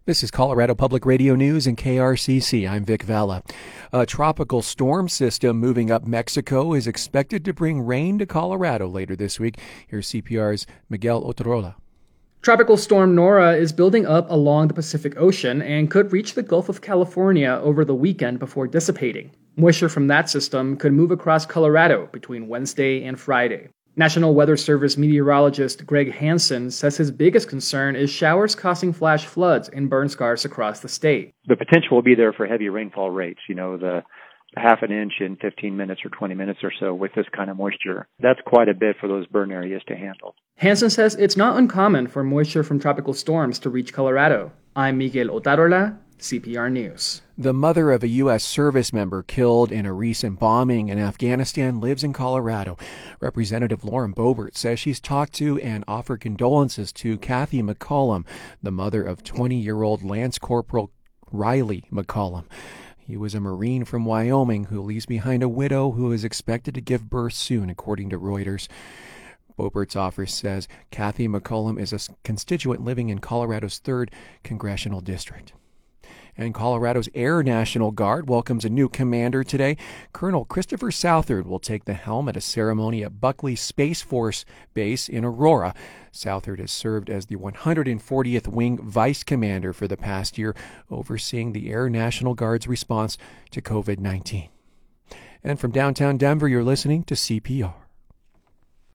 This is Colorado Public Radio News and KRCC. I'm Vic Vela. A tropical storm system moving up Mexico is expected to bring rain to Colorado later this week. Here's CPR's Miguel Otorola. Tropical storm Nora is building up along the Pacific Ocean and could reach the Gulf of California over the weekend before dissipating. Moisture from that system could move across Colorado between Wednesday and Friday. National Weather Service meteorologist Greg Hansen says his biggest concern is showers causing flash floods and burn scars across the state. The potential will be there for heavy rainfall rates, the half an inch in 15 minutes or 20 minutes or so with this kind of moisture. That's quite a bit for those burn areas to handle. Hansen says it's not uncommon for moisture from tropical storms to reach Colorado. I'm Miguel Otarola, CPR News. The mother of a U.S. service member killed in a recent bombing in Afghanistan lives in Colorado. Representative Lauren Boebert says she's talked to and offered condolences to Kathy McCollum, the mother of 20-year-old Lance Corporal Riley McCollum. He was a Marine from Wyoming who leaves behind a widow who is expected to give birth soon, according to Reuters. Boebert's office says Kathy McCollum is a constituent living in Colorado's 3rd Congressional District. And Colorado's Air National Guard welcomes a new commander today. Colonel Christopher Southard will take the helm at a ceremony at Buckley Space Force Base in Aurora. Southard has served as the 140th Wing Vice Commander for the past year, overseeing the Air National Guard's response to COVID-19. And from downtown Denver, you're listening to CPR.